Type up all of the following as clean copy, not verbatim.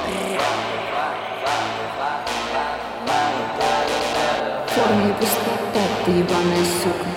В форме пустота, ты ебаная сука.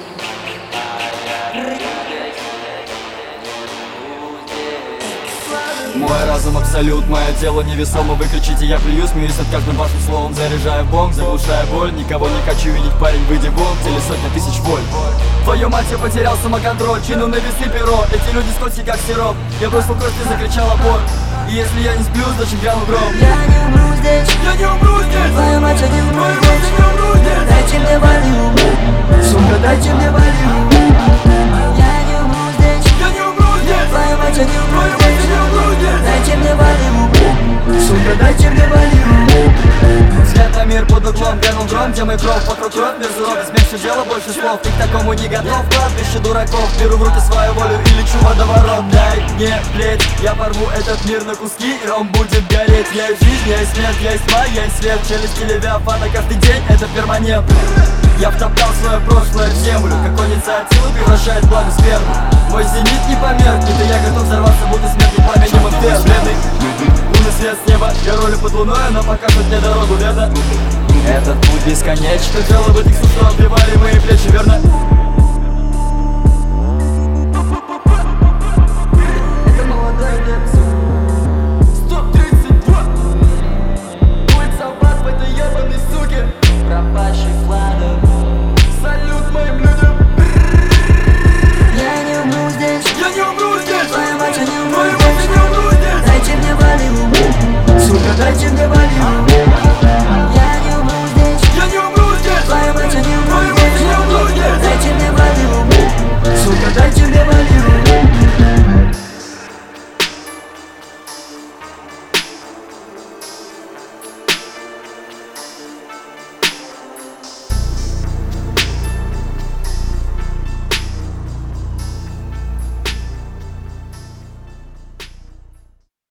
Мой разум абсолют, мое тело невесомо. Выключите, я плюю, смеюсь над каждым вашим словом. Заряжаю бомб, заглушая боль. Никого не хочу видеть, парень, выйди вон. В теле сотня тысяч вольт. Твою мать, я потерял самоконтроль. Чину на весы перо, эти люди скользкие как сироп. Я бросил кость и закричал опор. И если я не сплю, значит грянул гром. Я не умру здесь, я не умру здесь. твою мать, я не умру Твою здесь. мать, я не умру здесь. Дайте мне валю, сука, дайте мне валю. Я не умру здесь, Я не умру здесь. твою мать, я не умру Твою мать, я здесь. не умру здесь. Дайте мне валю, сука, дайте мне валю. Светомир под углом, грянул гром, где мой кровь, вокруг кровь, мир суров. Меньше дела, больше слов, ты к такому не готов. Кладбище дураков, беру в руки свою волю и лечу водоворот. Дай мне плеть, я порву этот мир на куски, и он будет гореть. Я есть жизнь, я есть смерть, я есть тьма, я есть свет. Челюсти левиафана каждый день, это перманентно. Я втоптал свое прошлое в землю, как инициатива превращает благо в сперму. Мой зенит не померкнет, и я готов взорваться, будто смертный пламенем инферно. Бледный лунный свет с неба, я ролю под луной, она покажет мне дорогу, верно? Этот путь бесконечен, жалобы этих суставов обливали мои плечи, верно?